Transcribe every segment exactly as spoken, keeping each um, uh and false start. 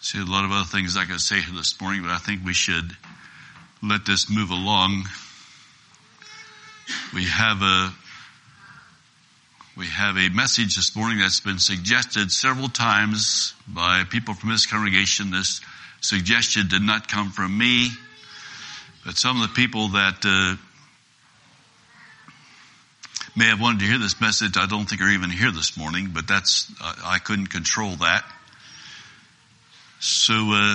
See, a lot of other things I could say here this morning, but I think we should let this move along. We have a we have a message this morning that's been suggested several times by people from this congregation. This suggestion did not come from me, but some of the people that uh, may have wanted to hear this message, I don't think are even here this morning, but that's I, I couldn't control that. So uh,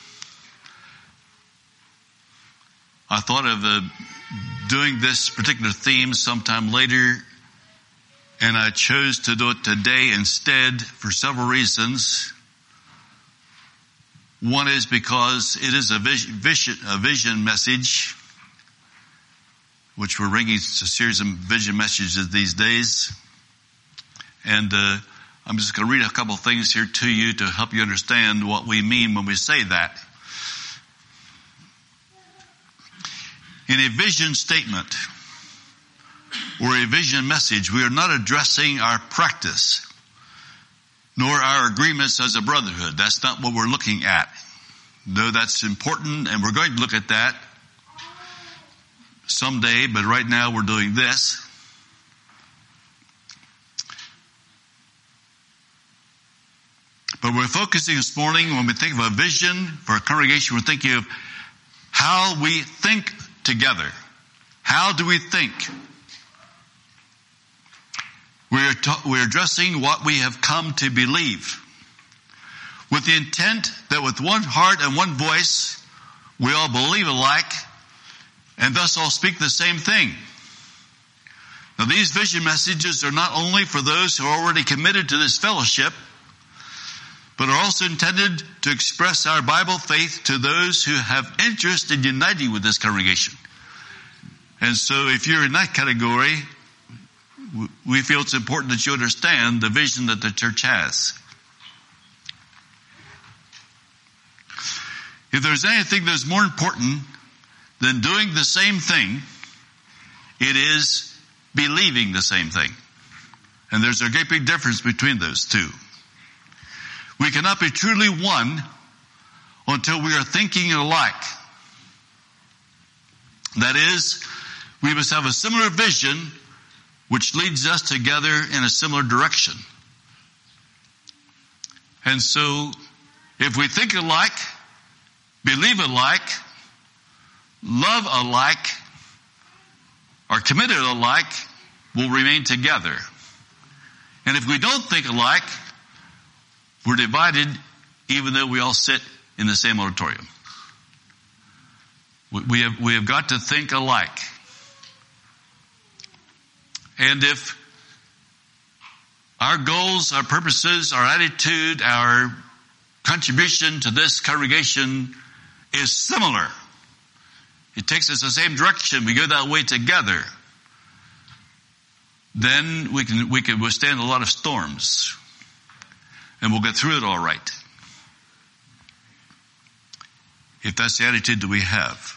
I thought of uh, doing this particular theme sometime later, and I chose to do it today instead for several reasons. One is because it is a vision, vision, a vision message, which we're bringing a series of vision messages these days. And uh, I'm just going to read a couple of things here to you to help you understand what we mean when we say that. In a vision statement or a vision message, we are not addressing our practice nor our agreements as a brotherhood. That's not what we're looking at. Though that's important, and we're going to look at that someday, but right now we're doing this. But we're focusing this morning, when we think of a vision for a congregation, we're thinking of how we think together. How do we think? We're, ta- we're addressing what we have come to believe, with the intent that with one heart and one voice, we all believe alike, and thus all speak the same thing. Now, these vision messages are not only for those who are already committed to this fellowship, but are also intended to express our Bible faith to those who have interest in uniting with this congregation. And so if you're in that category, we feel it's important that you understand the vision that the church has. If there's anything that's more important than doing the same thing, it is believing the same thing. And there's a great big difference between those two. We cannot be truly one until we are thinking alike. That is, we must have a similar vision which leads us together in a similar direction. And so, if we think alike, believe alike, love alike, are committed alike, we'll remain together. And if we don't think alike, we're divided, even though we all sit in the same auditorium. We have, we have got to think alike. And if our goals, our purposes, our attitude, our contribution to this congregation is similar, it takes us the same direction, we go that way together, then we can, we can withstand a lot of storms. And we'll get through it all right. If that's the attitude that we have.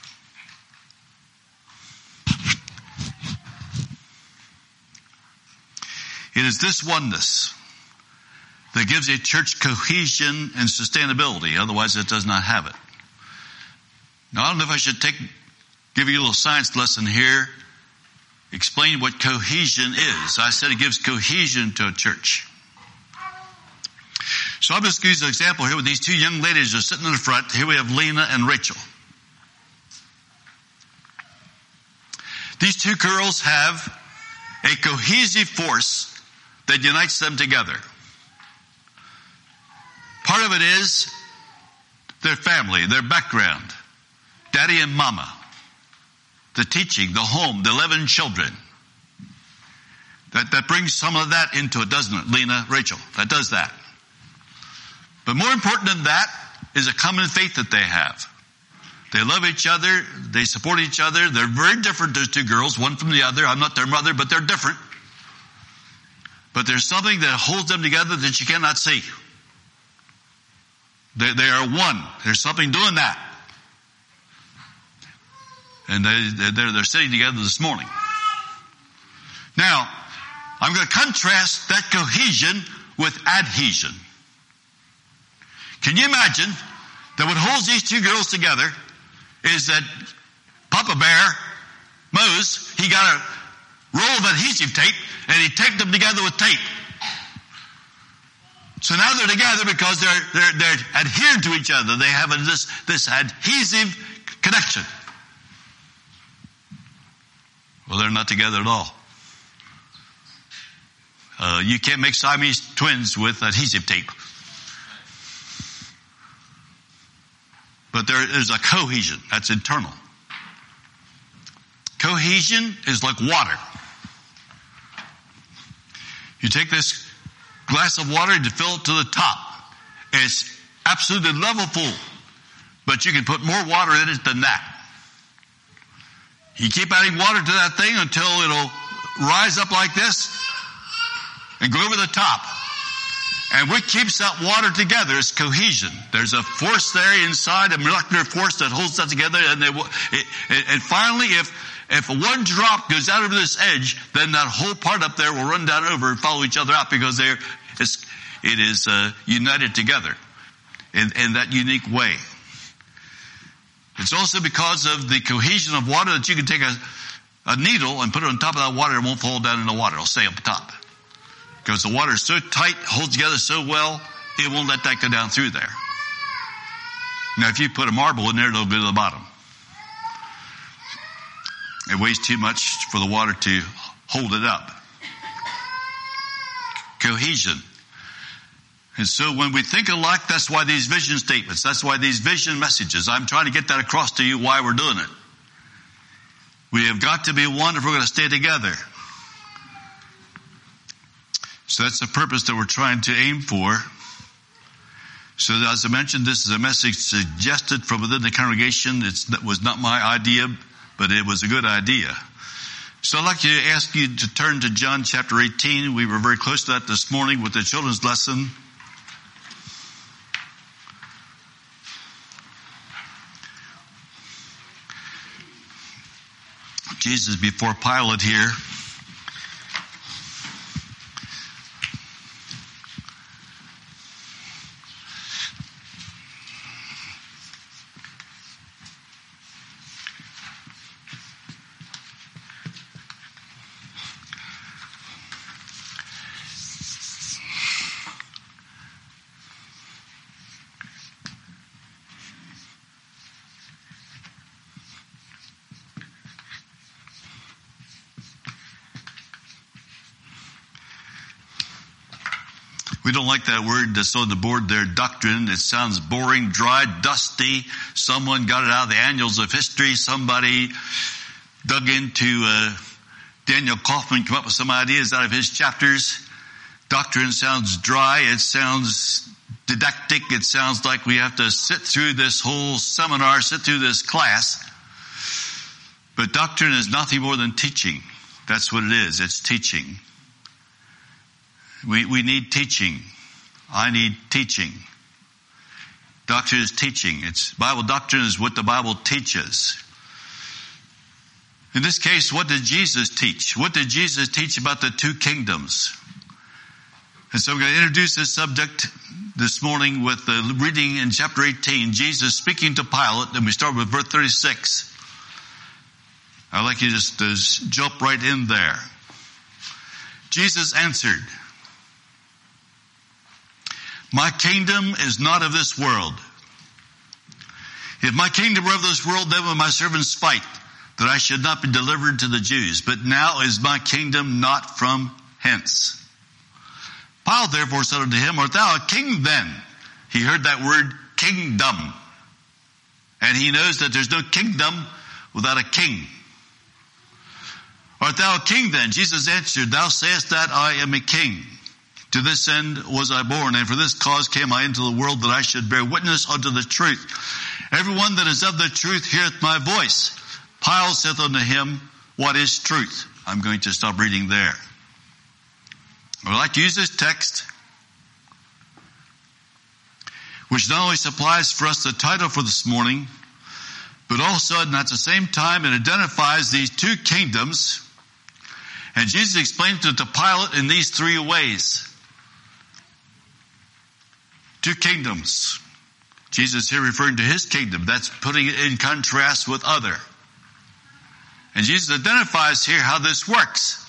It is this oneness that gives a church cohesion and sustainability. Otherwise, it does not have it. Now, I don't know if I should take, give you a little science lesson here. Explain what cohesion is. I said it gives cohesion to a church. So I'm just going to use an example here with these two young ladies who are sitting in the front. Here we have Lena and Rachel. These two girls have a cohesive force that unites them together. Part of it is their family, their background, daddy and mama, the teaching, the home, the eleven children. That, that brings some of that into it, doesn't it? Lena, Rachel, that does that. But more important than that is a common faith that they have. They love each other. They support each other. They're very different, those two girls, one from the other. I'm not their mother, but they're different. But there's something that holds them together that you cannot see. They, they are one. There's something doing that. And they, they're, they're sitting together this morning. Now, I'm going to contrast that cohesion with adhesion. Can you imagine that what holds these two girls together is that Papa Bear, Mose, he got a roll of adhesive tape and he taped them together with tape. So now they're together because they're, they're, they're adhered to each other. They have a, this, this adhesive connection. Well, they're not together at all. Uh, you can't make Siamese twins with adhesive tape. But there is a cohesion that's internal. Cohesion is like water. You take this glass of water and you fill it to the top. It's absolutely level full. But you can put more water in it than that. You keep adding water to that thing until it'll rise up like this and go over the top. And what keeps that water together is cohesion. There's a force there inside, a molecular force that holds that together. And, they, it, and finally, if if one drop goes out over this edge, then that whole part up there will run down over and follow each other out because they're it's, it is uh, united together in, in that unique way. It's also because of the cohesion of water that you can take a, a needle and put it on top of that water. It won't fall down in the water. It'll stay up top. Because the water is so tight, holds together so well, it won't let that go down through there. Now, if you put a marble in there, it'll go to the bottom. It weighs too much for the water to hold it up. Cohesion. And so when we think alike, that's why these vision statements, that's why these vision messages, I'm trying to get that across to you why we're doing it. We have got to be one if we're going to stay together. So that's the purpose that we're trying to aim for. So as I mentioned, this is a message suggested from within the congregation. It's, that was not my idea, but it was a good idea. So I'd like to ask you to turn to John chapter eighteen. We were very close to that this morning with the children's lesson. Jesus before Pilate here. We don't like that word that's on the board there, doctrine. It sounds boring, dry, dusty. Someone got it out of the annals of history. Somebody dug into uh, Daniel Kaufman, came up with some ideas out of his chapters. Doctrine sounds dry. It sounds didactic. It sounds like we have to sit through this whole seminar, sit through this class. But doctrine is nothing more than teaching. That's what it is. It's teaching. We, we need teaching. I need teaching. Doctrine is teaching. It's Bible doctrine is what the Bible teaches. In this case, what did Jesus teach? What did Jesus teach about the two kingdoms? And so I'm going to introduce this subject this morning with the reading in chapter eighteen, Jesus speaking to Pilate, and we start with verse thirty-six. I'd like you just to jump right in there. Jesus answered, "My kingdom is not of this world. If my kingdom were of this world, then would my servants fight, that I should not be delivered to the Jews. But now is my kingdom not from hence." Pilate therefore said unto him, "Art thou a king then?" He heard that word kingdom. And he knows that there's no kingdom without a king. "Art thou a king then?" Jesus answered, "Thou sayest that I am a king. To this end was I born, and for this cause came I into the world, that I should bear witness unto the truth. Everyone that is of the truth heareth my voice." Pilate saith unto him, "What is truth?" I'm going to stop reading there. I would like to use this text, which not only supplies for us the title for this morning, but also, and at the same time, it identifies these two kingdoms. And Jesus explained it to Pilate in these three ways. Two kingdoms. Jesus here referring to his kingdom. That's putting it in contrast with other. And Jesus identifies here how this works.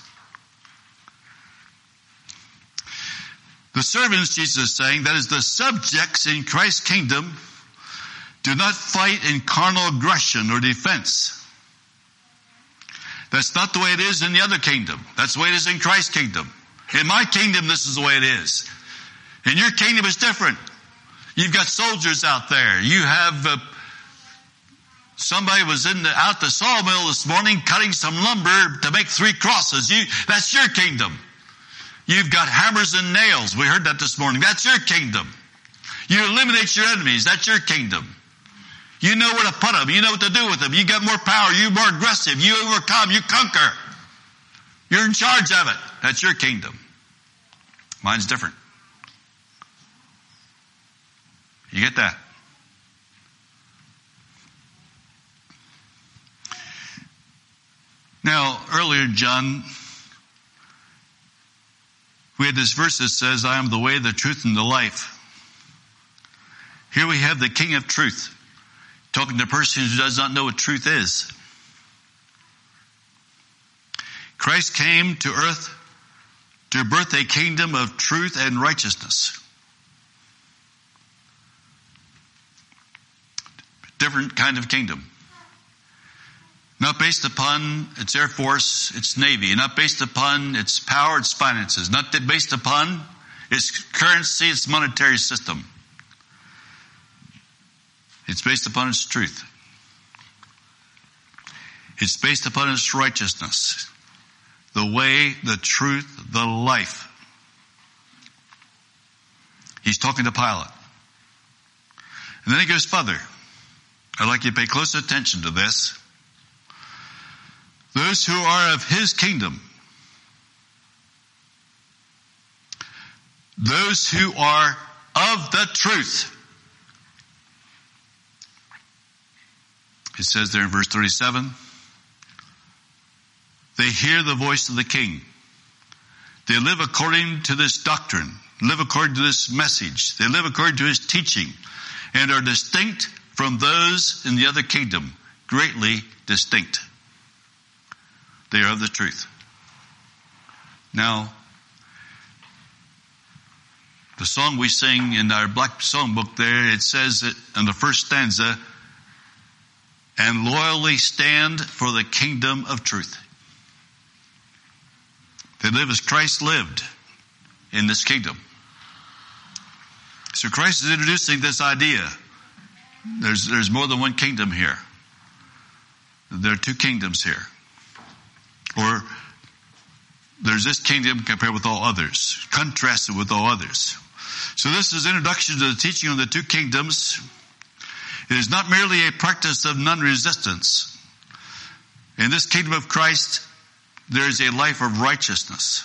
The servants, Jesus is saying, that is the subjects in Christ's kingdom, do not fight in carnal aggression or defense. That's not the way it is in the other kingdom. That's the way it is in Christ's kingdom. In my kingdom, this is the way it is. In your kingdom, it's different. You've got soldiers out there. You have uh, somebody was in the, out the sawmill this morning cutting some lumber to make three crosses. You, that's your kingdom. You've got hammers and nails. We heard that this morning. That's your kingdom. You eliminate your enemies. That's your kingdom. You know where to put them. You know what to do with them. You got more power. You're more aggressive. You overcome. You conquer. You're in charge of it. That's your kingdom. Mine's different. You get that? Now, earlier, John, we had this verse that says, I am the way, the truth, and the life. Here we have the King of Truth, talking to a person who does not know what truth is. Christ came to earth to birth a kingdom of truth and righteousness. Different kind of kingdom. Not based upon its air force, its navy. Not based upon its power, its finances. Not based upon its currency, its monetary system. It's based upon its truth. It's based upon its righteousness. The way, the truth, the life. He's talking to Pilate. And then he goes further. I'd like you to pay close attention to this. Those who are of his kingdom, those who are of the truth. It says there in verse thirty-seven, they hear the voice of the king. They live according to this doctrine, live according to this message. They live according to his teaching and are distinct from those in the other kingdom, greatly distinct. They are of the truth. Now, the song we sing in our black songbook there, it says it in the first stanza, and loyally stand for the kingdom of truth. They live as Christ lived in this kingdom. So Christ is introducing this idea. There's, there's more than one kingdom here. There are two kingdoms here. Or there's this kingdom compared with all others, contrasted with all others. So this is introduction to the teaching on the two kingdoms. It is not merely a practice of non-resistance. In this kingdom of Christ, there is a life of righteousness.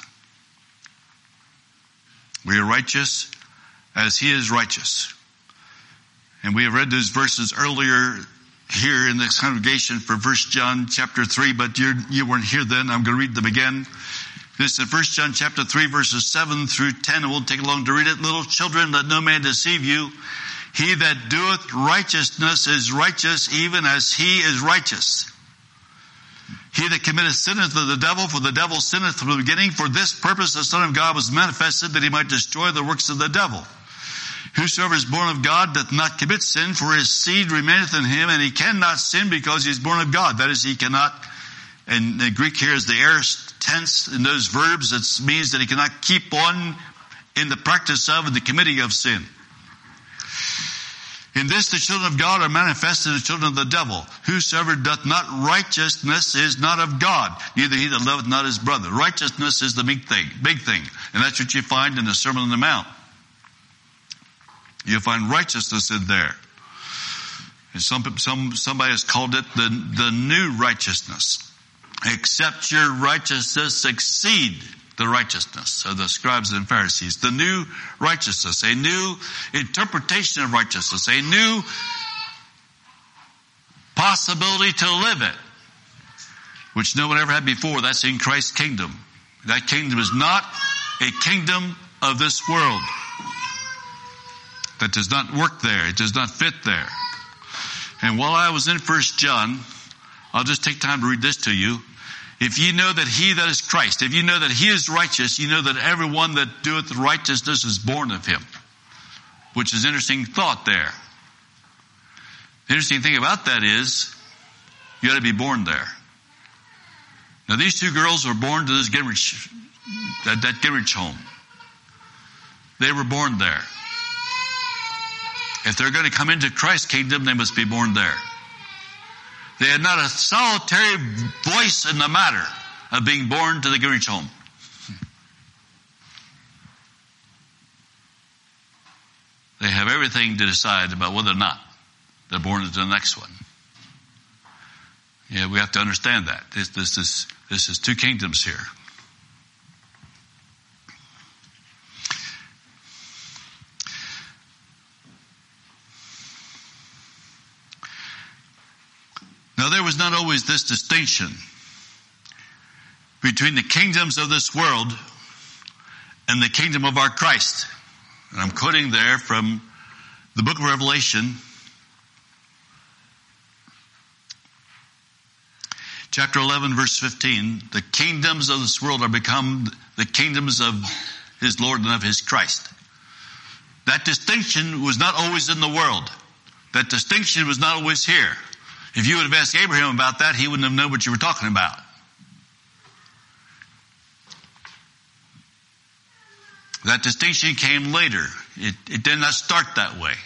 We are righteous as he is righteous. And we have read those verses earlier here in this congregation for First John chapter three, but you're, you weren't here then. I'm going to read them again. This is First John chapter three, verses seven through ten. It won't take long to read it. Little children, let no man deceive you. He that doeth righteousness is righteous, even as he is righteous. He that committeth sinneth of the devil, for the devil sinneth from the beginning. For this purpose the Son of God was manifested, that he might destroy the works of the devil. Whosoever is born of God doth not commit sin, for his seed remaineth in him, and he cannot sin because he is born of God. That is, he cannot, and the Greek here is the aorist tense in those verbs. It means that he cannot keep on in the practice of and the committing of sin. In this the children of God are manifested the children of the devil. Whosoever doth not righteousness is not of God, neither he that loveth not his brother. Righteousness is the big thing, big thing. And that's what you find in the Sermon on the Mount. You'll find righteousness in there. And some, some, somebody has called it the, the new righteousness. Except your righteousness exceed the righteousness of the scribes and Pharisees. The new righteousness, a new interpretation of righteousness, a new possibility to live it, which no one ever had before. That's in Christ's kingdom. That kingdom is not a kingdom of this world. That does not work there. It does not fit there. And while I was in First John, I'll just take time to read this to you. If ye know that he that is Christ, if you know that he is righteous, you know that everyone that doeth righteousness is born of him. Which is an interesting thought there. The interesting thing about that is, you got to be born there. Now these two girls were born to this Gingrich, that, that Gingrich home. They were born there. If they're going to come into Christ's kingdom, they must be born there. They had not a solitary voice in the matter of being born to the Gingrich home. They have everything to decide about whether or not they're born into the next one. Yeah, we have to understand that. This, this is, this is two kingdoms here. Now there was not always this distinction between the kingdoms of this world and the kingdom of our Christ. And I'm quoting there from the book of Revelation, chapter eleven, verse fifteen. The kingdoms of this world are become the kingdoms of his Lord and of his Christ. That distinction was not always in the world. That distinction was not always here. If you would have asked Abraham about that, he wouldn't have known what you were talking about. That distinction came later. It, it did not start that way.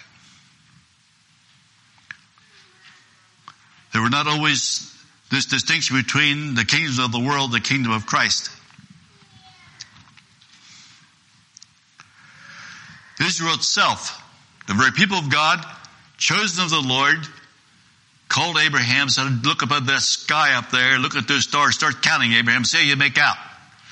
There were not always this distinction between the kingdoms of the world, the kingdom of Christ. Israel itself, the very people of God, chosen of the Lord, called Abraham, said, look up at that sky up there, look at those stars, start counting, Abraham, see how you make out.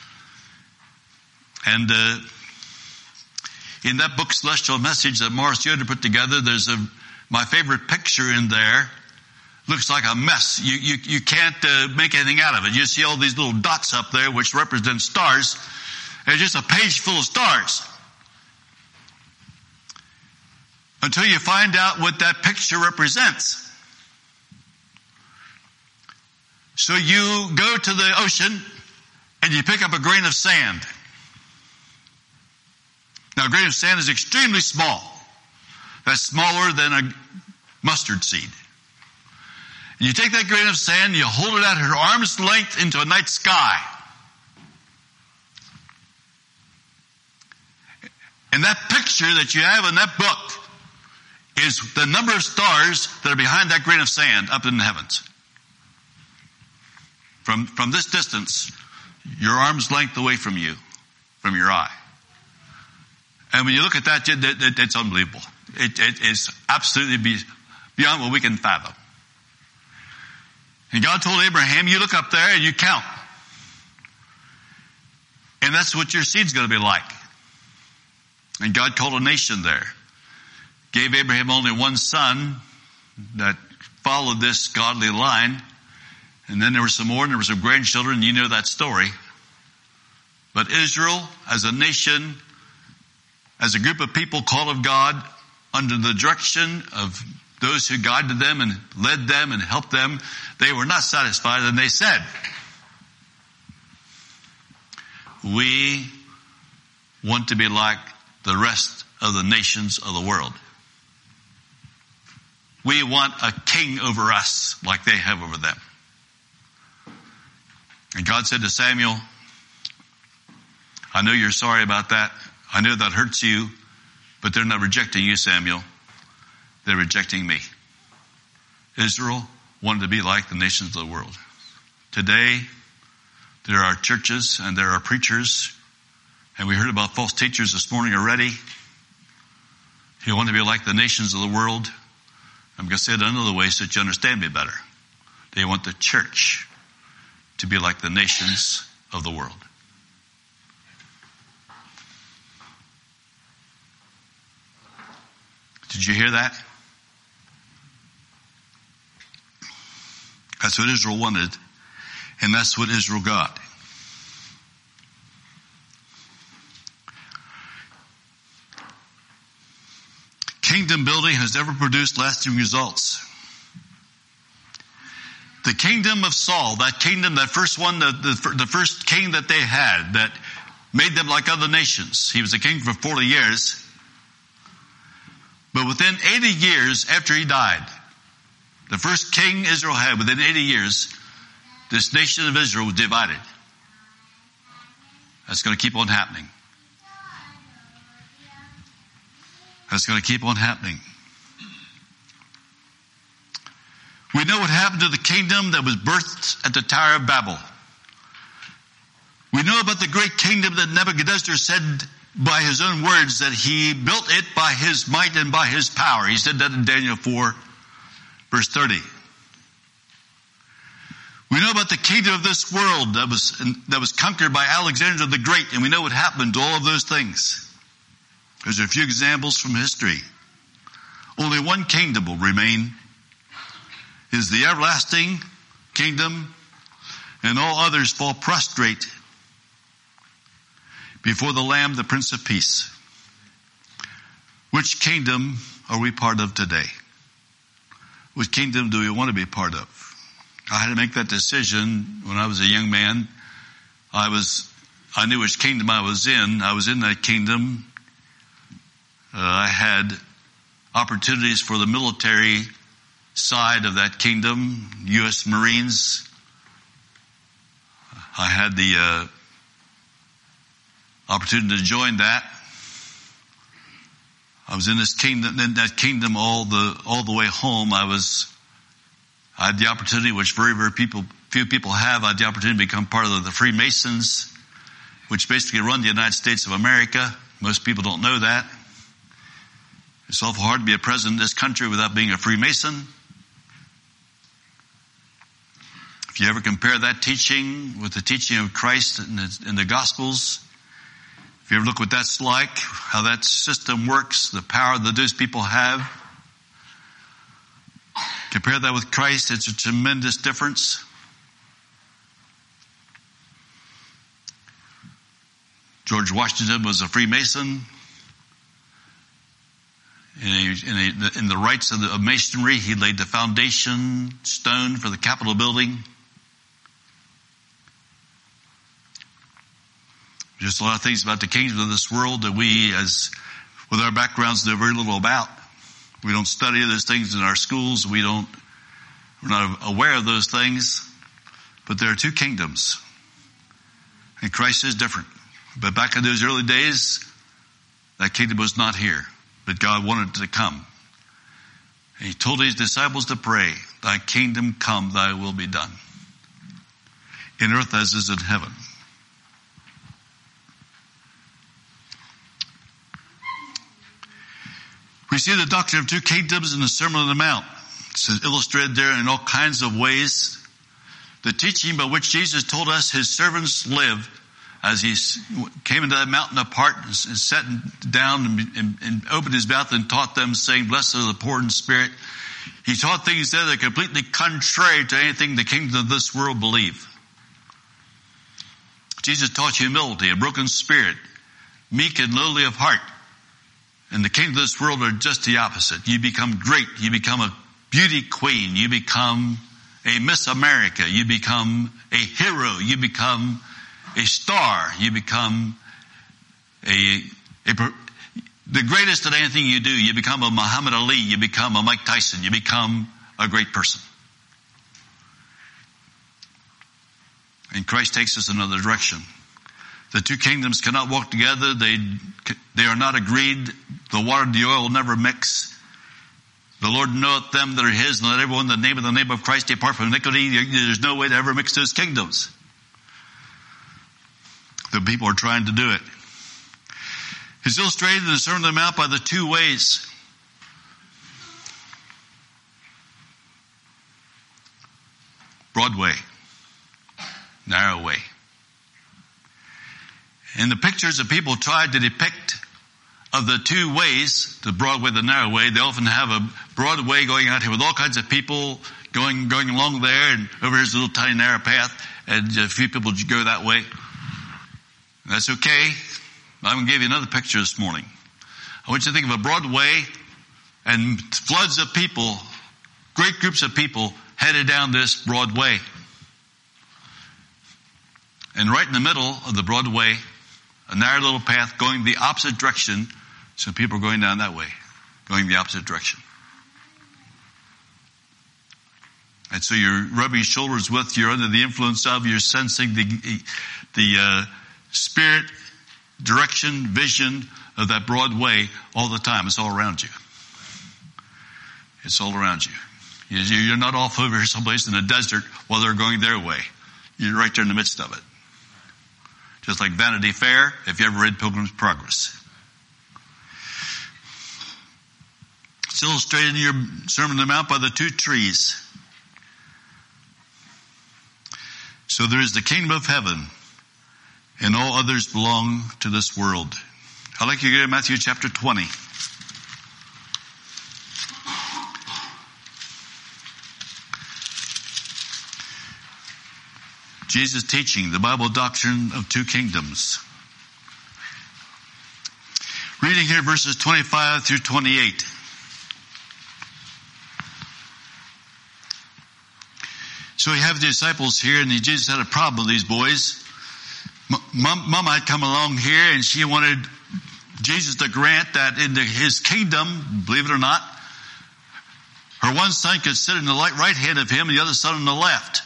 And uh, in that book, Celestial Message, that Morris Yoder put together, there's a my favorite picture in there. Looks like a mess. You you, you can't uh, make anything out of it. You see all these little dots up there, which represent stars. It's just a page full of stars. Until you find out what that picture represents. So you go to the ocean and you pick up a grain of sand. Now a grain of sand is extremely small. That's smaller than a mustard seed. And you take that grain of sand and you hold it at her arm's length into a night sky. And that picture that you have in that book is the number of stars that are behind that grain of sand up in the heavens. From, from this distance, your arm's length away from you, from your eye. And when you look at that, it, it, it's unbelievable. It, it is absolutely be, beyond what we can fathom. And God told Abraham, you look up there and you count. And that's what your seed's going to be like. And God called a nation there. Gave Abraham only one son that followed this godly line. And then there were some more, and there were some grandchildren. You know that story. But Israel, as a nation, as a group of people called of God, under the direction of those who guided them and led them and helped them, they were not satisfied, and they said, we want to be like the rest of the nations of the world. We want a king over us like they have over them. And God said to Samuel, I know you're sorry about that. I know that hurts you, but they're not rejecting you, Samuel. They're rejecting me. Israel wanted to be like the nations of the world. Today, there are churches and there are preachers, and we heard about false teachers this morning already, who want to be like the nations of the world. I'm going to say it another way so that you understand me better. They want the church to be like the nations of the world. Did you hear that? That's what Israel wanted, and that's what Israel got. kingdom building has never produced lasting results. The kingdom of Saul, that kingdom, that first one, the, the, the first king that they had that made them like other nations. He was a king for forty years. But within eighty years after he died, the first king Israel had, within eighty years, this nation of Israel was divided. That's going to keep on happening. That's going to keep on happening. We know what happened to the kingdom that was birthed at the Tower of Babel. We know about the great kingdom that Nebuchadnezzar said by his own words that he built it by his might and by his power. He said that in Daniel four, verse thirty. We know about the kingdom of this world that was, that was conquered by Alexander the Great, and we know what happened to all of those things. There's a few examples from history. Only one kingdom will remain. It is the everlasting kingdom, and all others fall prostrate before the Lamb, the Prince of Peace. Which kingdom are we part of today? Which kingdom do we want to be part of? I had to make that decision when I was a young man. I was, I knew which kingdom I was in. I was in that kingdom. Uh, I had opportunities for the military side of that kingdom, U S Marines. I had the uh, opportunity to join that. I was in this kingdom, in that kingdom all the all the way home. I was, I had the opportunity, which very very people few people have. I had the opportunity to become part of the Freemasons, which basically run the United States of America. Most people don't know that. It's awful hard to be a president in this country without being a Freemason. If you ever compare that teaching with the teaching of Christ in the, in the Gospels, if you ever look what that's like, how that system works, the power that those people have, compare that with Christ, it's a tremendous difference. George Washington was a Freemason. In, a, in, a, in the rites of, the, of masonry, he laid the foundation stone for the Capitol building. Just a lot of things about the kingdom of this world that we, as with our backgrounds, know very little about. We don't study those things in our schools. We don't, we're not aware of those things. But there are two kingdoms. And Christ is different. But back in those early days, that kingdom was not here. But God wanted it to come. And he told his disciples to pray, thy kingdom come, thy will be done. In earth as is in heaven. We see the doctrine of two kingdoms in the Sermon on the Mount. It's illustrated there in all kinds of ways. The teaching by which Jesus told us his servants lived as he came into that mountain apart and sat down and, and, and opened his mouth and taught them, saying, blessed are the poor in spirit. He taught things there that are completely contrary to anything the kingdom of this world believe. Jesus taught humility, a broken spirit, meek and lowly of heart. And the kingdom of this world are just the opposite. You become great. You become a beauty queen. You become a Miss America. You become a hero. You become a star. You become a, a the greatest at anything you do. You become a Muhammad Ali. You become a Mike Tyson. You become a great person. And Christ takes us another direction. The two kingdoms cannot walk together. They they are not agreed. The water and the oil will never mix. The Lord knoweth them that are his, and let everyone in the name of the name of Christ depart from iniquity. There's no way to ever mix those kingdoms. The people are trying to do it. It's illustrated in the Sermon on the Mount by the two ways. Broad way, narrow way. In the pictures that people tried to depict of the two ways, the broad way, the narrow way, they often have a broad way going out here with all kinds of people going going along there, and over here's a little tiny narrow path, and a few people go that way. That's okay. I'm going to give you another picture this morning. I want you to think of a broad way and floods of people, great groups of people headed down this broad way. And right in the middle of the broad way, a narrow little path going the opposite direction. So people are going down that way, going the opposite direction. And so you're rubbing shoulders with, you're under the influence of, you're sensing the, the uh, spirit, direction, vision of that broad way all the time. It's all around you. It's all around you. You're not off over here someplace in the desert while they're going their way. You're right there in the midst of it. Just like Vanity Fair, if you ever read Pilgrim's Progress. It's illustrated in your Sermon on the Mount by the two trees. So there is the kingdom of heaven, and all others belong to this world. I'd like you to go to Matthew chapter twenty. Jesus teaching the Bible doctrine of two kingdoms. Reading here verses twenty-five through twenty-eight. So we have the disciples here, and Jesus had a problem with these boys. Mom, Mom had come along here, and she wanted Jesus to grant that in the, his kingdom, believe it or not, her one son could sit in the right hand of him and the other son on the left.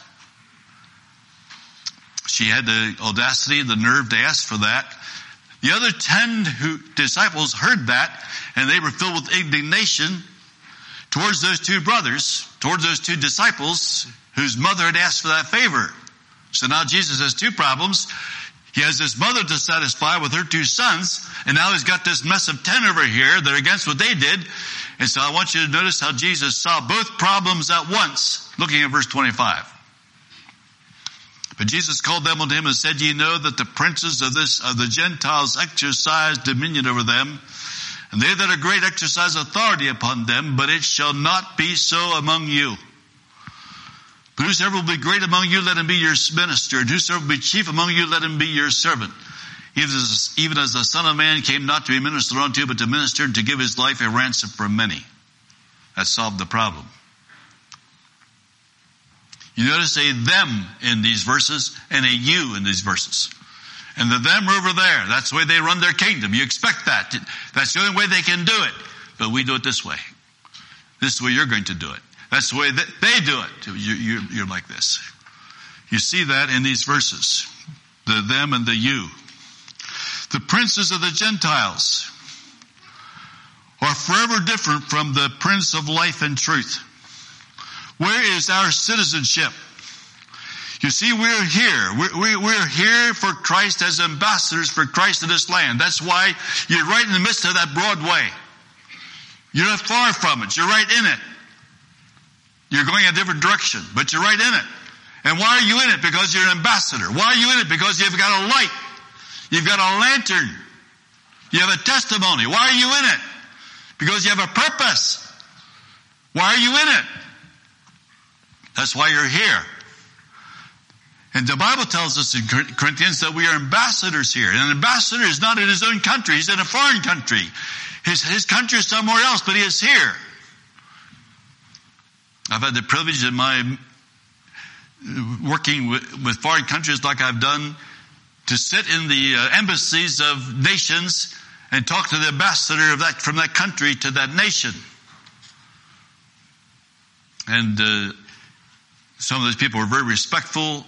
She had the audacity, the nerve to ask for that. The other ten who, disciples heard that, and they were filled with indignation towards those two brothers, towards those two disciples whose mother had asked for that favor. So now Jesus has two problems. He has this mother to satisfy with her two sons, and now he's got this mess of ten over here that are against what they did. And so I want you to notice how Jesus saw both problems at once, looking at verse twenty-five. But Jesus called them unto him and said, Ye know that the princes of this of the Gentiles exercise dominion over them, and they that are great exercise authority upon them, but it shall not be so among you. But whosoever will be great among you, let him be your minister, and whosoever will be chief among you, let him be your servant. Even as, even as the Son of Man came not to be ministered unto, but to minister and to give his life a ransom for many. That solved the problem. You notice a them in these verses and a you in these verses. And the them are over there. That's the way they run their kingdom. You expect that. That's the only way they can do it. But we do it this way. This is the way you're going to do it. That's the way that they do it. You, you, you're like this. You see that in these verses. The them and the you. The princes of the Gentiles are forever different from the Prince of Life and Truth. Where is our citizenship? You see, we're here. We're, we're here for Christ as ambassadors for Christ in this land. That's why you're right in the midst of that broad way. You're not far from it. You're right in it. You're going a different direction, but you're right in it. And why are you in it? Because you're an ambassador. Why are you in it? Because you've got a light. You've got a lantern. You have a testimony. Why are you in it? Because you have a purpose. Why are you in it? That's why you're here. And the Bible tells us in Corinthians that we are ambassadors here. And an ambassador is not in his own country. He's in a foreign country. His, his country is somewhere else, but he is here. I've had the privilege in my working with, with foreign countries like I've done to sit in the uh, embassies of nations and talk to the ambassador of that from that country to that nation. And uh, some of those people are very respectful.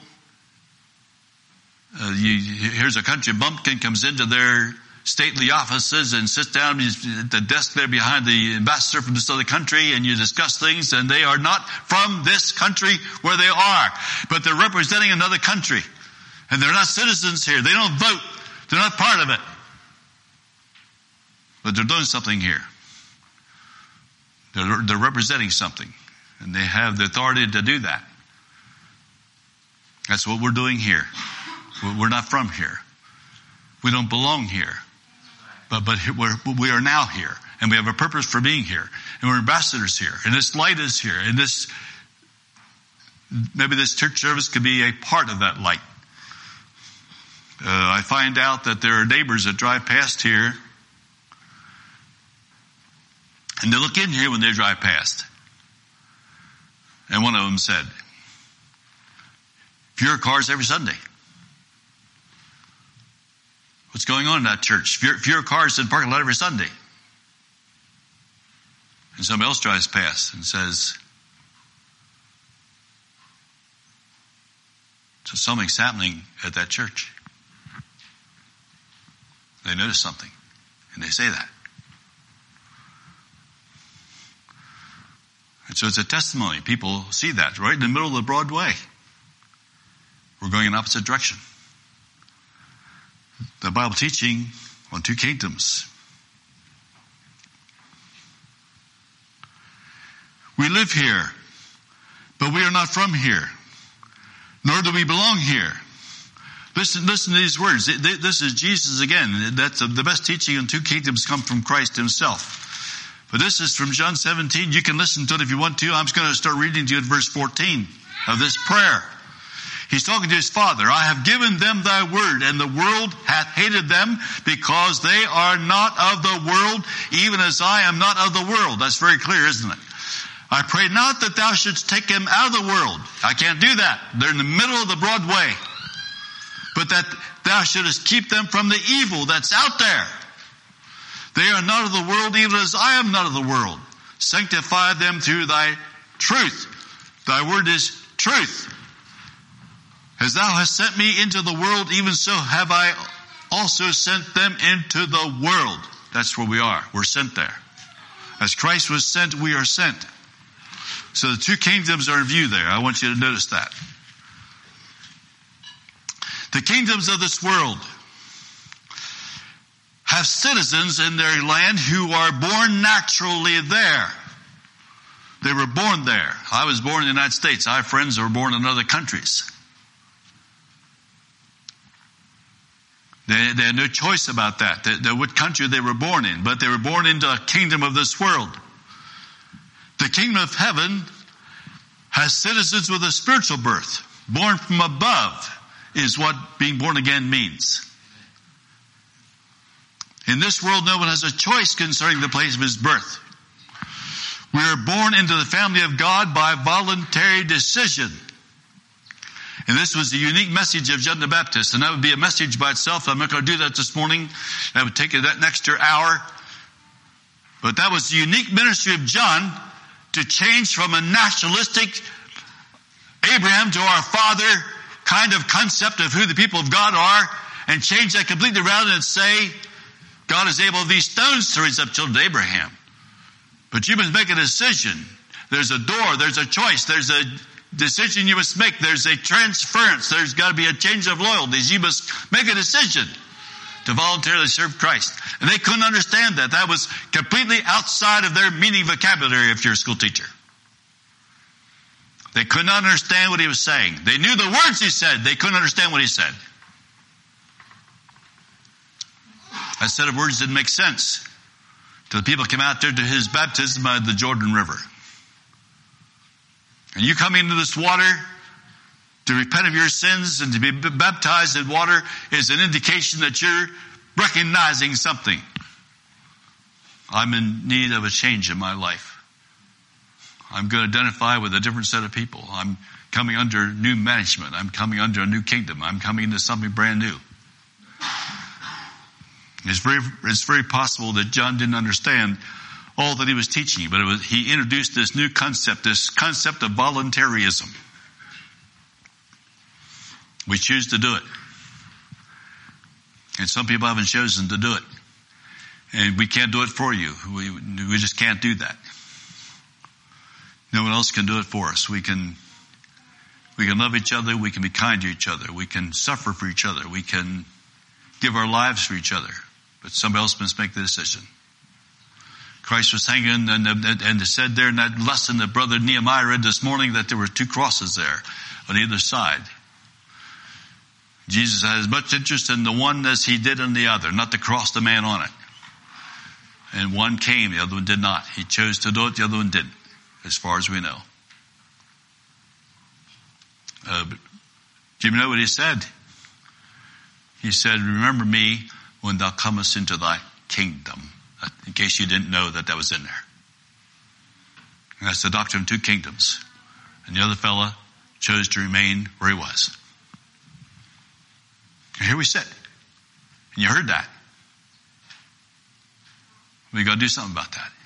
Uh, you, here's a country bumpkin comes into their stately offices and sits down at the desk there behind the ambassador from this other country, and you discuss things, and they are not from this country where they are, but they're representing another country. And they're not citizens here. They don't vote. They're not part of it. But they're doing something here. They're, they're representing something. And they have the authority to do that. That's what we're doing here. We're not from here. We don't belong here. But, but we're, we are now here. And we have a purpose for being here. And we're ambassadors here. And this light is here. And this, maybe this church service could be a part of that light. Uh, I find out that there are neighbors that drive past here And they look in here when they drive past. And one of them said, fewer cars every Sunday. What's going on in that church? Fewer, fewer cars in the parking lot every Sunday. And somebody else drives past and says, so something's happening at that church. They notice something, and they say that. And so it's a testimony. People see that right in the middle of the Broadway. We're going in opposite direction. The Bible teaching on two kingdoms. We live here, but we are not from here, nor do we belong here. Listen, listen to these words. This is Jesus again. That's the best teaching on two kingdoms come from Christ himself. But this is from John seventeen. You can listen to it if you want to. I'm just going to start reading to you at verse fourteen of this prayer. He's talking to his Father. I have given them thy word, and the world hath hated them, because they are not of the world, even as I am not of the world. That's very clear, isn't it? I pray not that thou shouldst take them out of the world. I can't do that. They're in the middle of the broad way. But that thou shouldest keep them from the evil that's out there. They are not of the world, even as I am not of the world. Sanctify them through thy truth. Thy word is truth. As thou hast sent me into the world, even so have I also sent them into the world. That's where we are. We're sent there. As Christ was sent, we are sent. So the two kingdoms are in view there. I want you to notice that. The kingdoms of this world have citizens in their land who are born naturally there. They were born there. I was born in the United States. I have friends who were born in other countries. They, they had no choice about that, the, the, what country they were born in, but they were born into a kingdom of this world. The kingdom of heaven has citizens with a spiritual birth. Born from above is what being born again means. In this world, no one has a choice concerning the place of his birth. We are born into the family of God by voluntary decision. And this was the unique message of John the Baptist. And that would be a message by itself. I'm not going to do that this morning. That would take that next hour. But that was the unique ministry of John to change from a nationalistic Abraham to our father kind of concept of who the people of God are, and change that completely around and say, God is able of these stones to raise up children to Abraham. But you must make a decision. There's a door. There's a choice. There's a decision you must make. There's a transference. There's got to be a change of loyalties. You must make a decision to voluntarily serve Christ. And they couldn't understand that. That was completely outside of their meaning vocabulary if you're a school teacher. They could not understand what he was saying. They knew the words he said. They couldn't understand what he said. That set of words didn't make sense to the people who came out there to his baptism by the Jordan River. And you come into this water to repent of your sins and to be baptized in water is an indication that you're recognizing something. I'm in need of a change in my life. I'm going to identify with a different set of people. I'm coming under new management. I'm coming under a new kingdom. I'm coming into something brand new. It's very, it's very possible that John didn't understand all that he was teaching, but it was, he introduced this new concept, this concept of voluntarism. We choose to do it. And some people haven't chosen to do it. And we can't do it for you. We, we just can't do that. No one else can do it for us. We can, we can love each other. We can be kind to each other. We can suffer for each other. We can give our lives for each other. But somebody else must make the decision. Christ was hanging and, and, and it said there in that lesson that Brother Nehemiah read this morning that there were two crosses there on either side. Jesus had as much interest in the one as he did in the other, not to cross the man on it. And one came, the other one did not. He chose to do it, the other one didn't, as far as we know. Uh, do you know what he said? He said, remember me when thou comest into thy kingdom. In case you didn't know that that was in there. And that's the doctrine of two kingdoms. And the other fella chose to remain where he was. And here we sit. And you heard that. We got to do something about that.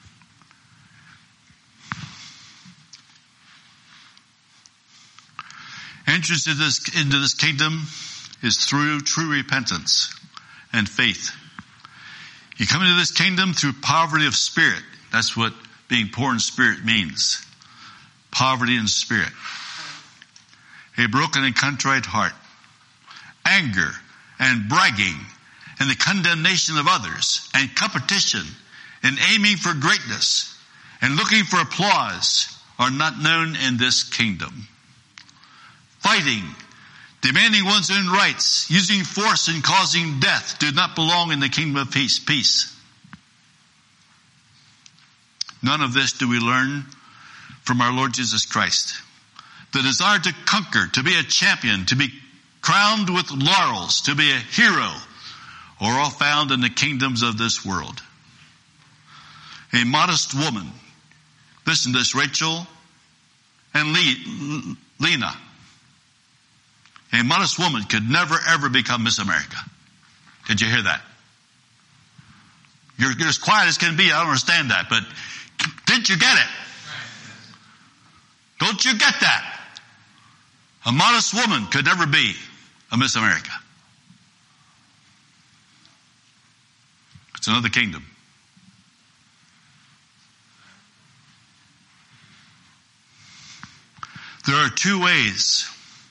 Entrance into this, into this kingdom is through true repentance and faith. You come into this kingdom through poverty of spirit. That's what being poor in spirit means. Poverty in spirit. A broken and contrite heart. Anger and bragging and the condemnation of others and competition and aiming for greatness and looking for applause are not known in this kingdom. Fighting, demanding one's own rights, using force and causing death do not belong in the kingdom of peace. Peace. None of this do we learn from our Lord Jesus Christ. The desire to conquer, to be a champion, to be crowned with laurels, to be a hero, are all found in the kingdoms of this world. A modest woman, listen to this, Rachel and Le- Lena. A modest woman could never ever become Miss America. Did you hear that? You're, you're as quiet as can be. I don't understand that, but didn't you get it? Don't you get that? A modest woman could never be a Miss America. It's another kingdom. There are two ways.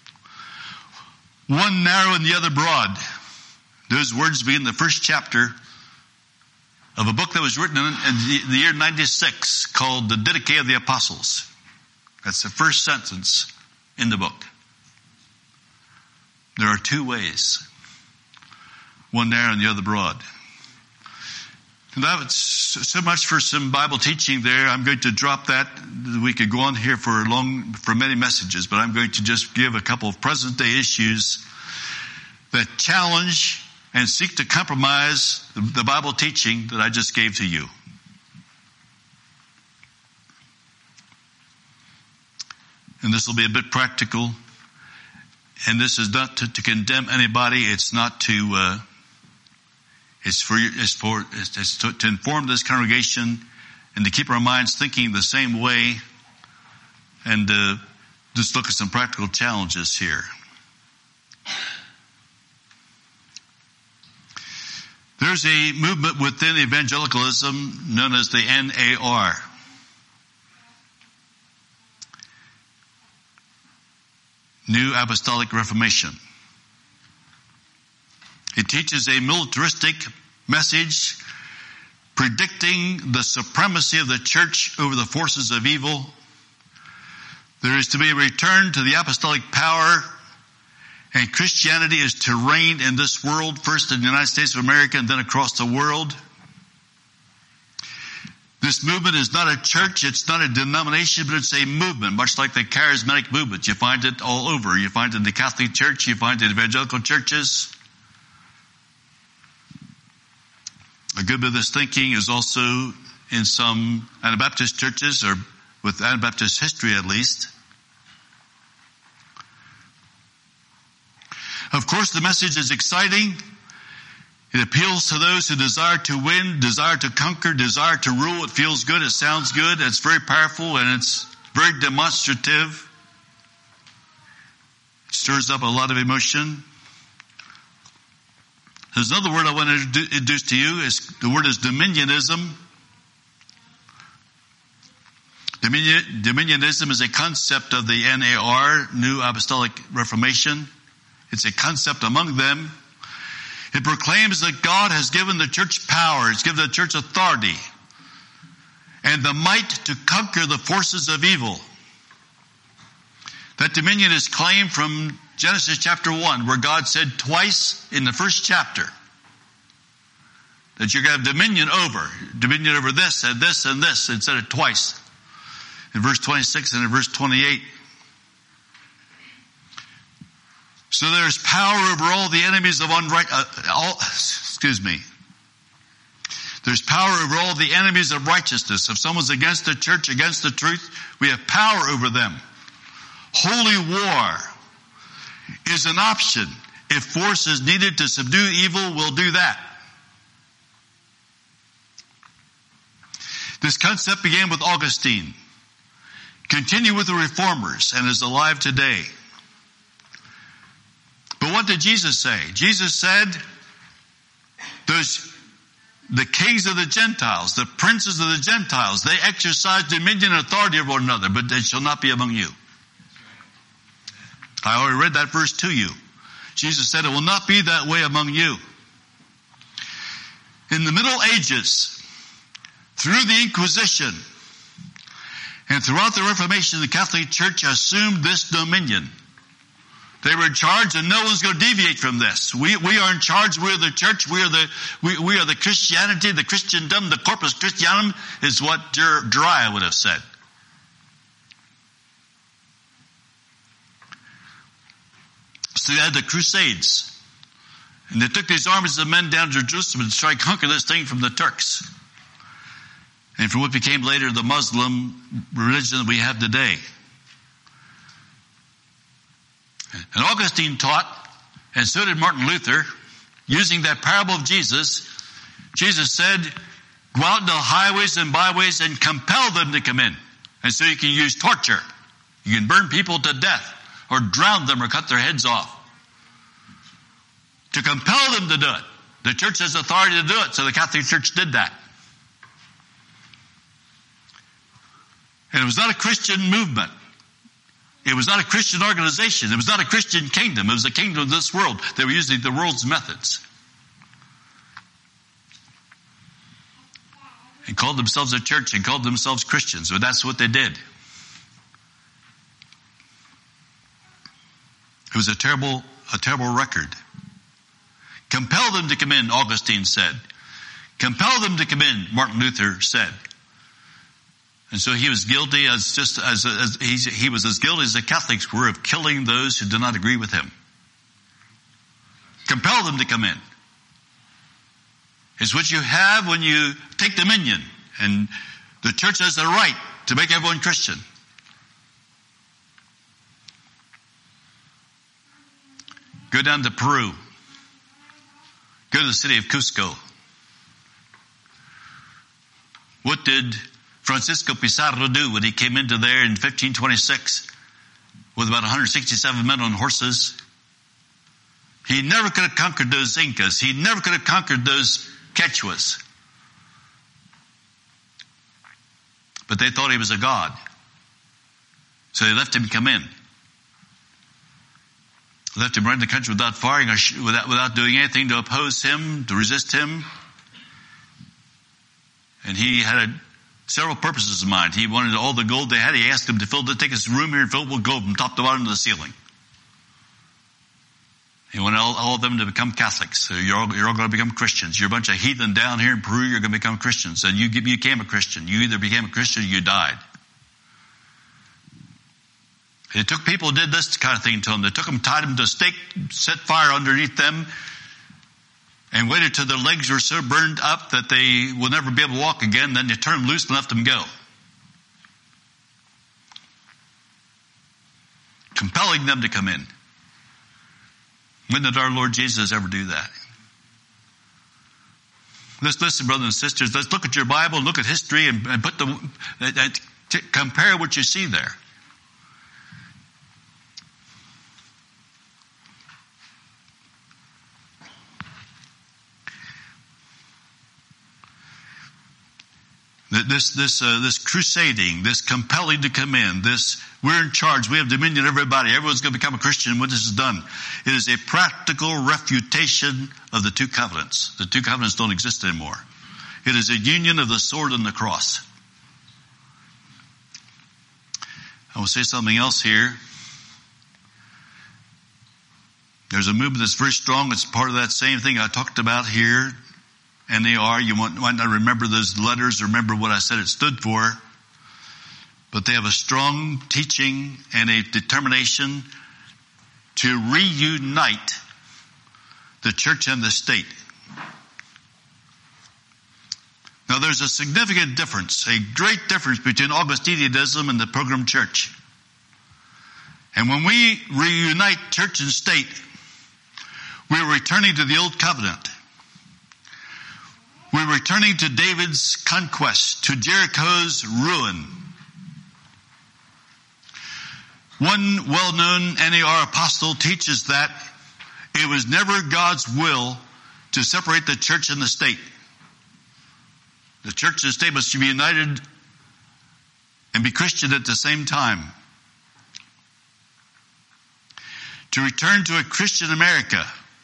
One narrow and the other broad. Those words begin the first chapter of a book that was written in the, the year ninety-six called The Didache of the Apostles. That's the first sentence in the book. There are two ways. One narrow and the other broad. And that's so much for some Bible teaching there. I'm going to drop that. We could go on here for long, for many messages, but I'm going to just give a couple of present day issues that challenge and seek to compromise the, the Bible teaching that I just gave to you. And this will be a bit practical. And this is not to, to condemn anybody. It's not to, uh, it's for, it's for, it's to, to inform this congregation and to keep our minds thinking the same way and, uh, just look at some practical challenges here. There's a movement within evangelicalism known as the N A R. New Apostolic Reformation. It teaches a militaristic message predicting the supremacy of the church over the forces of evil. There is to be a return to the apostolic power, and Christianity is to reign in this world, first in the United States of America and then across the world. This movement is not a church, it's not a denomination, but it's a movement, much like the charismatic movement. You find it all over. You find it in the Catholic Church, you find it in evangelical churches. A good bit of this thinking is also in some Anabaptist churches, or with Anabaptist history at least. Of course, the message is exciting. It appeals to those who desire to win, desire to conquer, desire to rule. It feels good, it sounds good, it's very powerful, and it's very demonstrative. It stirs up a lot of emotion. There's another word I want to introduce to you. Is the word is dominionism. Dominion, dominionism is a concept of the N A R, New Apostolic Reformation. It's a concept among them. It proclaims that God has given the church power, He's given the church authority, and the might to conquer the forces of evil. That dominion is claimed from Genesis chapter one, where God said twice in the first chapter that you're going to have dominion over, dominion over this and this and this, instead of twice. In verse twenty-six and in verse twenty-eight. So there's power over all the enemies of unright, uh, all, excuse me. There's power over all the enemies of righteousness. If someone's against the church, against the truth, we have power over them. Holy war is an option. If force is needed to subdue evil, we'll do that. This concept began with Augustine, continued with the reformers, and is alive today. But what did Jesus say? Jesus said, those, the kings of the Gentiles, the princes of the Gentiles, they exercise dominion and authority over one another, but they shall not be among you. I already read that verse to you. Jesus said it will not be that way among you. In the Middle Ages, through the Inquisition, and throughout the Reformation, the Catholic Church assumed this dominion. They were in charge, and no one's going to deviate from this. We we are in charge. We are the church. We are the we, we are the Christianity, the Christendom, the Corpus Christianum is what Jeremiah would have said. So you had the Crusades, and they took these armies of men down to Jerusalem to try to conquer this thing from the Turks, and from what became later the Muslim religion that we have today. And Augustine taught, and so did Martin Luther, using that parable of Jesus. Jesus said, go out into the highways and byways and compel them to come in. And so you can use torture. You can burn people to death, or drown them, or cut their heads off. To compel them to do it. The church has authority to do it, so the Catholic Church did that. And it was not a Christian movement. It was not a Christian organization. It was not a Christian kingdom. It was a kingdom of this world. They were using the world's methods. And called themselves a church and called themselves Christians. But that's what they did. It was a terrible, a terrible record. Compel them to come in, Augustine said. Compel them to come in, Martin Luther said. And so he was guilty as just as, as he, he was as guilty as the Catholics were of killing those who did not agree with him. Compel them to come in. It's what you have when you take dominion, and the church has the right to make everyone Christian. Go down to Peru. Go to the city of Cusco. What did Francisco Pizarro do when he came into there in fifteen twenty-six with about one hundred sixty-seven men on horses? He never could have conquered those Incas. He never could have conquered those Quechuas. But they thought he was a god. So they left him come in. Left him run the country without firing, or without, without doing anything to oppose him, to resist him. And he had a several purposes in mind. He wanted all the gold they had. He asked them to fill the, take his room here and fill it with gold from top to bottom to the ceiling. He wanted all, all of them to become Catholics. So you're all, you're all going to become Christians. You're a bunch of heathen down here in Peru. You're going to become Christians. And you, you became a Christian. You either became a Christian or you died. It took people who did this kind of thing to them. They took them, tied them to a stake, set fire underneath them, and waited till their legs were so burned up that they will never be able to walk again. Then they turned them loose and left them go. Compelling them to come in. When did our Lord Jesus ever do that? Let's listen, brothers and sisters. Let's look at your Bible, look at history, and, and put the uh, t- compare what you see there. This, this, uh, this crusading, this compelling to come in, this, we're in charge, we have dominion of everybody, everyone's going to become a Christian when this is done. It is a practical refutation of the two covenants. The two covenants don't exist anymore. It is a union of the sword and the cross. I will say something else here. There's a movement that's very strong. It's part of that same thing I talked about here. N A R, you might not remember those letters or remember what I said it stood for. But they have a strong teaching and a determination to reunite the church and the state. Now there's a significant difference, a great difference between Augustinianism and the Pilgrim Church. And when we reunite church and state, we're returning to the old covenant. We're returning to David's conquest, to Jericho's ruin. One well-known N A R apostle teaches that it was never God's will to separate the church and the state. The church and the state must be united and be Christian at the same time. To return to a Christian America,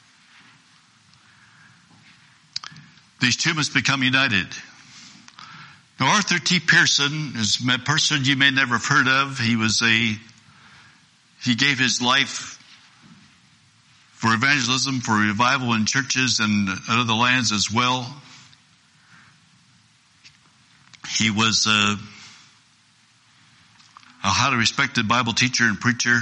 these two must become united. Now, Arthur T. Pearson is a person you may never have heard of. He was a, he gave his life for evangelism, for revival in churches and other lands as well. He was a, a highly respected Bible teacher and preacher.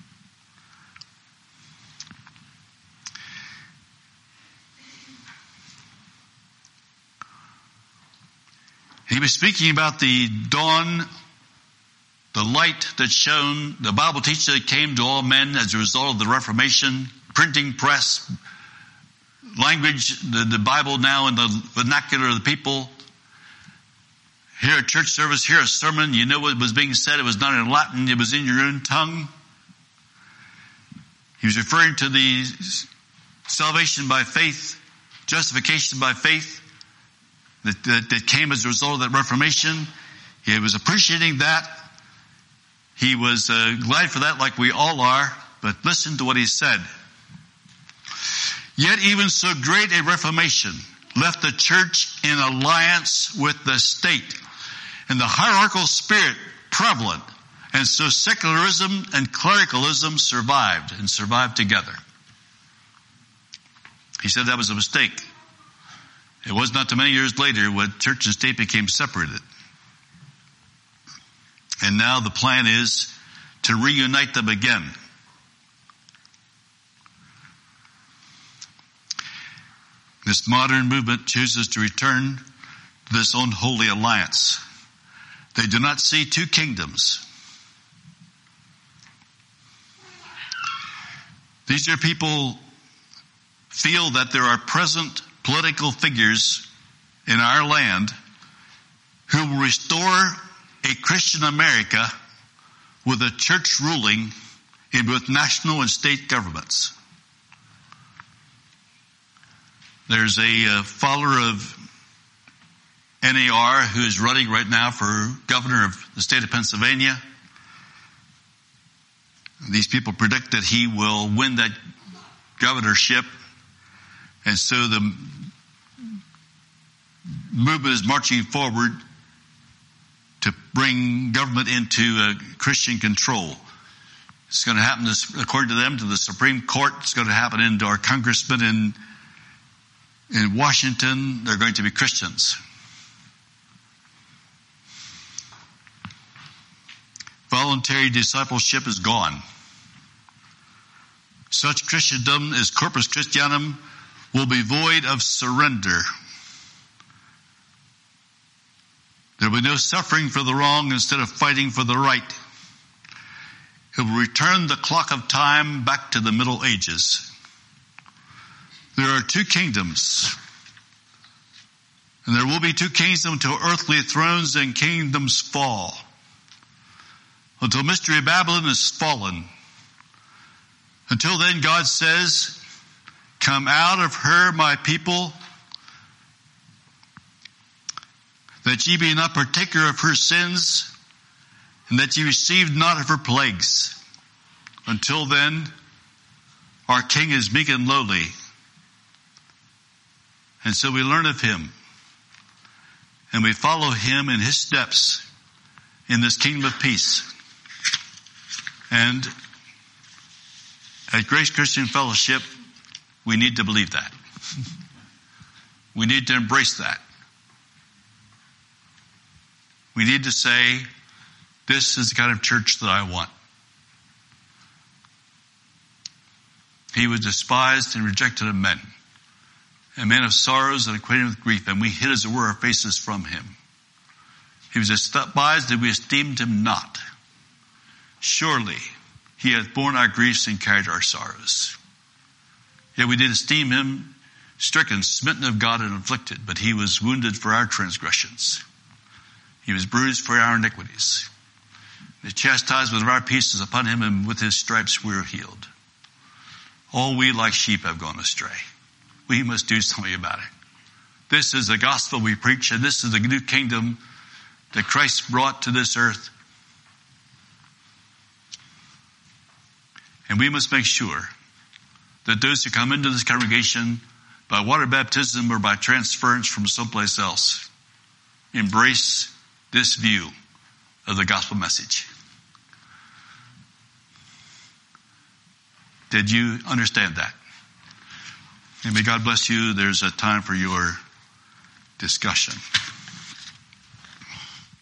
He was speaking about the dawn, the light that shone, the Bible teacher that came to all men as a result of the Reformation, printing press, language, the, the Bible now in the vernacular of the people. Here a church service, here a sermon, you know what was being said. It was not in Latin, it was in your own tongue. He was referring to the salvation by faith, justification by faith that, that, that came as a result of that Reformation. He was appreciating that. He was uh, glad for that, like we all are. But listen to what he said. Yet even so great a Reformation left the church in alliance with the state, and the hierarchical spirit prevalent, and so secularism and clericalism survived and survived together. He said that was a mistake. It was not too many years later when church and state became separated. And now the plan is to reunite them again. This modern movement chooses to return to this unholy alliance. They do not see two kingdoms. These are people feel that there are present political figures in our land who will restore a Christian America with a church ruling in both national and state governments. There's a uh, follower of N A R who is running right now for governor of the state of Pennsylvania. These people predict that he will win that governorship. And so the movement is marching forward to bring government into uh, Christian control. It's going to happen, to, according to them, to the Supreme Court. It's going to happen into our congressmen in In Washington. They're going to be Christians. Voluntary discipleship is gone. Such Christendom as Corpus Christianum will be void of surrender. There will be no suffering for the wrong instead of fighting for the right. It will return the clock of time back to the Middle Ages. There are two kingdoms. And there will be two kingdoms until earthly thrones and kingdoms fall. Until Mystery Babylon is fallen. Until then, God says, come out of her, my people, that ye be not partaker of her sins, and that ye receive not of her plagues. Until then, our King is meek and lowly. And so we learn of him. And we follow him in his steps in this kingdom of peace. And at Grace Christian Fellowship, we need to believe that. We need to embrace that. We need to say, this is the kind of church that I want. He was despised and rejected of men, a man of sorrows and acquainted with grief, and we hid as it were our faces from him. He was despised, and we esteemed him not. Surely he hath borne our griefs and carried our sorrows. Yet we did esteem him stricken, smitten of God, and afflicted, but he was wounded for our transgressions. He was bruised for our iniquities. The chastisement of our peace is upon him, and with his stripes we are healed. All we like sheep have gone astray. We must do something about it. This is the gospel we preach, and this is the new kingdom that Christ brought to this earth. And we must make sure that those who come into this congregation by water baptism or by transference from someplace else embrace this view of the gospel message. Did you understand that? And may God bless you. There's a time for your discussion.